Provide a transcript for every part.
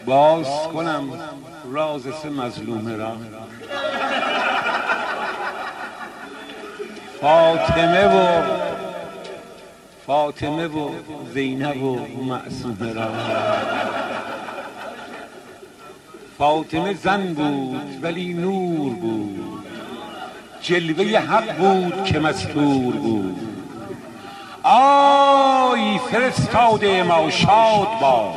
باز کنم راز سه مظلومه را. فاطمه و زینب و معصومه را. فاطمه زن بود ولی نور بود، جلوه حق بود که مستور بود. آی فرستاده ما شاد باش،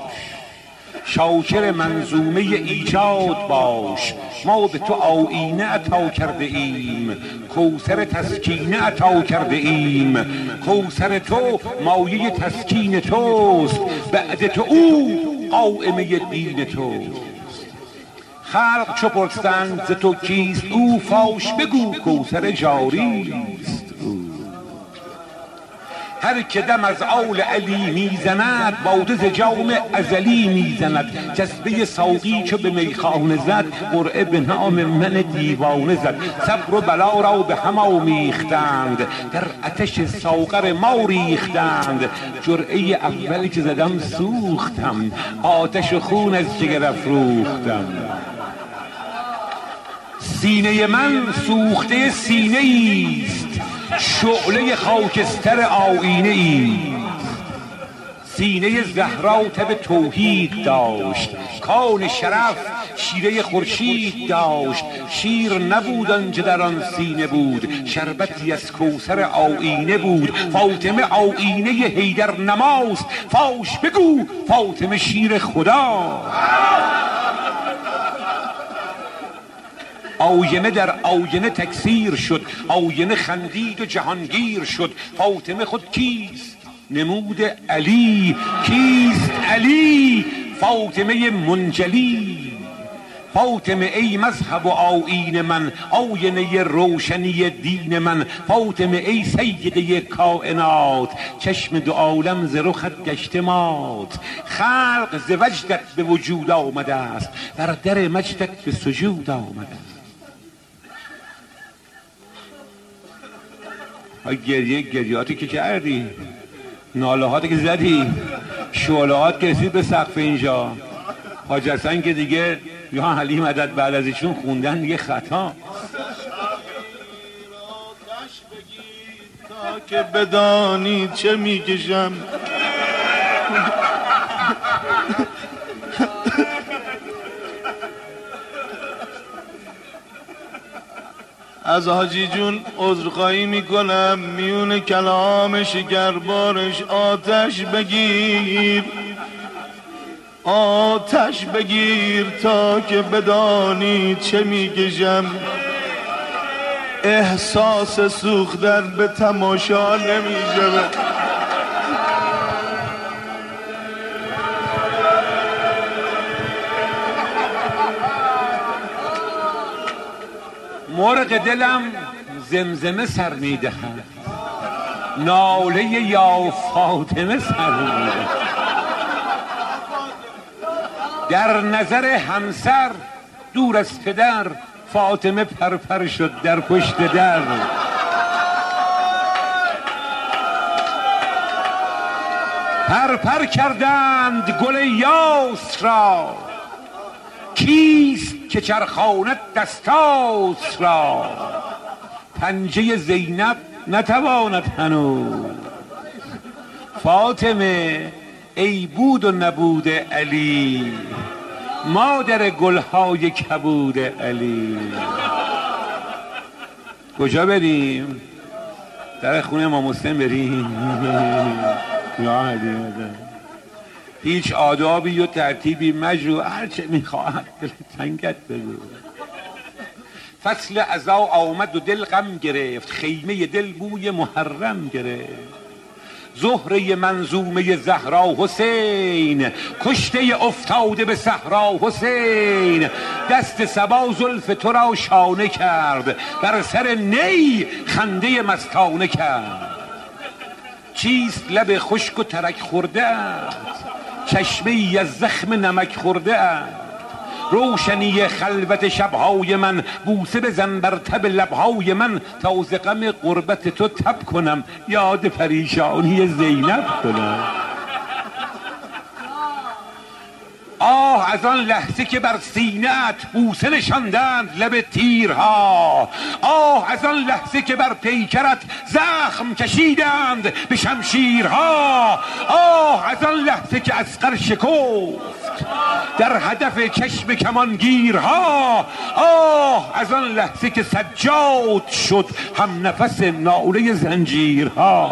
شاکر منظومه ایجاد باش. ما به تو آیینه عطا کرده ایم، کوثر تسکینه عطا کرده ایم. کوثر تو مایه تسکین توست، بعد تو او قائمه دین توست. خلق چو پرسند ز تو کیست او، فاش بگو کوثر جاریست او. هر که دم از آل علی میزند، باده ز جام ازلی میزند. جذبه ساقی چو به میخانه زد، قرعه به نام من دیوانه زد. صبر و بلا را به هم آمیختند، در آتش ساغر ما ریختند. جرعه اولی که زدم سوختم، آتش خون از جگر افروختم. سینه من سوخته سینه ایست، شعله خاکستر آیینه ایست. سینه زهرا تب توحید داشت، کان شرف شیره خورشید داشت. شیر نبود آنچه در آن سینه بود، شربتی از کوثر آیینه بود. فاطمه آیینه حیدر نماست، فاش بگو فاطمه شیر خدا. آینه در آینه تکثیر شد، آینه خندید و جهانگیر شد. فاطمه خود کیست؟ نمود علی. کیست علی؟ فاطمه منجلی. فاطمه ای مذهب و آیین من، آینه روشنی دین من. فاطمه ای سیده کائنات، چشم دو عالم ز رخت گشته مات. خلق ز وجدت به وجود آمده است، بر در مجدت به سجود آمده است. گریاتی که کردی، ناله هاتی که زدی، شعله هات که رسید به سقف اینجا. حاج حسن که دیگه یا علی مدد بعد از ایشون خوندن دیگه خطا. تا که بدانی چه میکشم، از حاجی جون عذرخواهی میکنم، میون کلام شکربارش آتش بگیر، آتش بگیر تا که بدانی چه میکشم. احساس سوختن به تماشا نمیشه. مرغ دلم زمزمه سر میدهد، ناله یا فاطمه سر میدهد. در نظر همسر دور از پدر، فاطمه پرپر شد در پشت در. پرپر کردند گل یاس را، کیست که چرخاند دستاس را. پنجه زینب نتواند هنوز، فاطمه ای بود و نبود علی، مادر گلهای کبود علی. کجا بریم؟ در خونه امام حسین بریم؟ یا علی هیچ آدابی و ترتیبی مجرو، هرچه میخواهد دل تنگت بگو. فصل عزا آمد و دل غم گرفت، خیمه دل بوی محرم گرفت. زهره منظومه زهرا حسین، کشته افتاده به صحرا حسین. دست صبا زلف تو را شانه کرد، بر سر نی خنده مستانه کرد. چیست لب خشک و ترک خورده است، چشمه ای از زخم نمک خورده است. روشنی خلوت شبهای من، بوسه بزن بر تب لبهای من. تا ز غم غربت تو تب کنم، یاد پریشانی زینب کنم. آه از آن لحظه که بر سینه‌ات بوسه نشاندند لب تیرها، آه از آن لحظه که بر پیکرت زخم کشیدند به شمشیرها، آه از آن لحظه که اسقر شکفت در هدف چشم کمانگیرها، آه از آن لحظه که سجاد شد هم نفس ناله زنجیرها.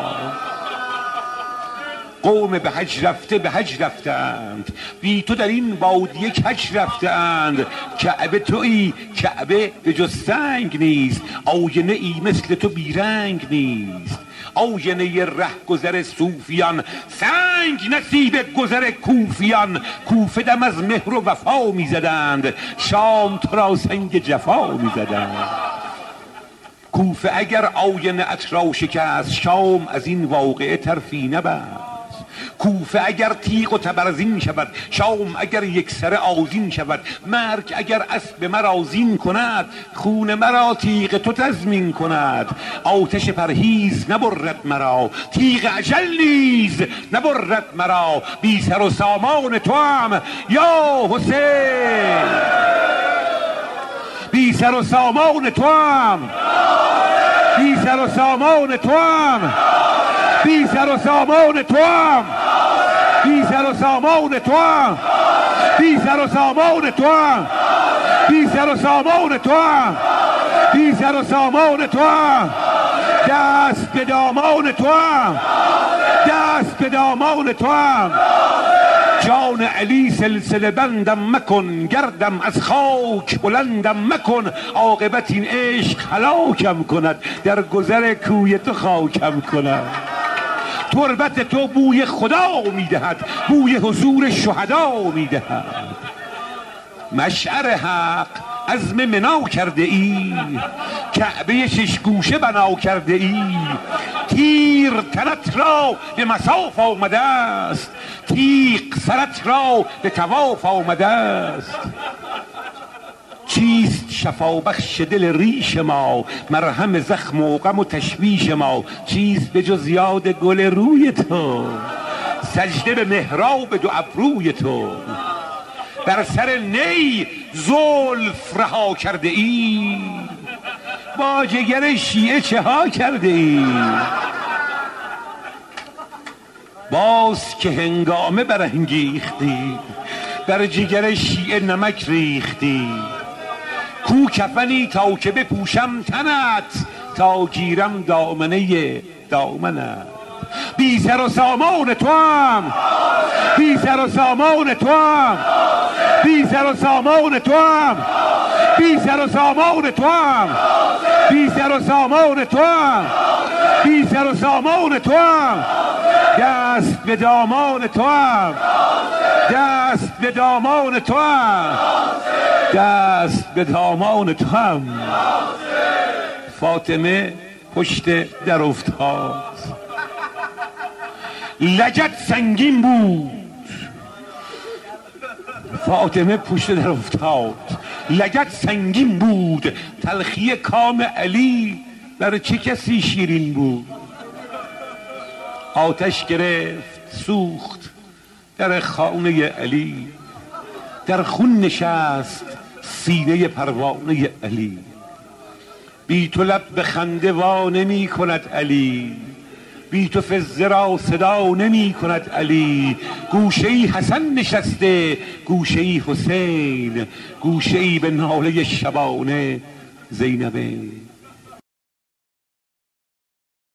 قوم به حج رفته به حج رفتند، بی تو در این بادیه کج رفتند. کعبه تویی، کعبه به جز سنگ نیست، آینه ای مثل تو بیرنگ نیست. آینه رهگذر صوفیان، سنگ نصیب گذر کوفیان. کوفه دم از مهر و وفا می زدند، شام تو را سنگ جفا می زدند. کوفه اگر آینه ات را شکست، شام از این واقعه ترفی نبست. کوفه اگر تیغ و تبرزین شود، شام اگر یک سر آذین شود. مرگ اگر اسب مرا زین کند، خون مرا تیغ تو تضمین کند. آتش پرهیز نبرد مرا، تیغ اجل نیز نبرد مرا. بی سر و سامان تو هم یا حسین، بی سر و سامان تو هم، بی سر و سامان تو هم، بی سر و سامان تو هم، بی سر و سامان تو هم، بی سر و سامان تو هم، بی سر و سامان تو هم، بی سر و سامان تو هم. دست به دامان تو هم، دست به دامان تو هم. جان علی سلسله بندم مکن، گردم از خاک بلندم مکن. عاقبت این عشق هلاکم کند، در گذر کوی تو خاکم کند. تربت تو بوی خدا میدهد، بوی حضور شهدا میدهد. مشعر حق عزم منا کرده ای، کعبه شش گوشه بنا کرده ای. تیر تنت را به مصاف آمده است، تیغ سرت را به طواف آمده است. چیست شفا بخش دل ریش ما، مرهم زخم و غم و تشویش ما. چیست به جز یاد گل روی تو، سجده به محراب دو ابروی تو. بر سر نی زلف رها کرده ای، با جگر شیعه چه ها کرده ای. باز که هنگامه برانگیختی، بر جگر شیعه نمک ریختی. کو کفنی تا که بپوشم تنت، تا گیرم دامنه دامنت. بی سر و سامان تو هم، بی سر و سامان تو هم، بی سر و سامان تو هم، بی سر و سامان تو هم، بی سر و سامان تو هم، بی سر و سامان تو هم. دست به دامان تو هم، دست به دامان تو هم، دست به دامان تو هم. فاطمه پشت در افتاد، لگد سنگین بود. فاطمه پشت در افتاد، لگد سنگین بود. تلخی کام علی بر چه کسی شیرین بود. آتش گرفت سوخت در خانه علی، در خون نشست سینه پروانه علی. بی تو لب به خنده وا نمی کند علی، بی تو فزه را صدا نمی کند علی. گوشه ای حسن نشسته، گوشه ای حسین، گوشه ای به ناله شبانه زینبه.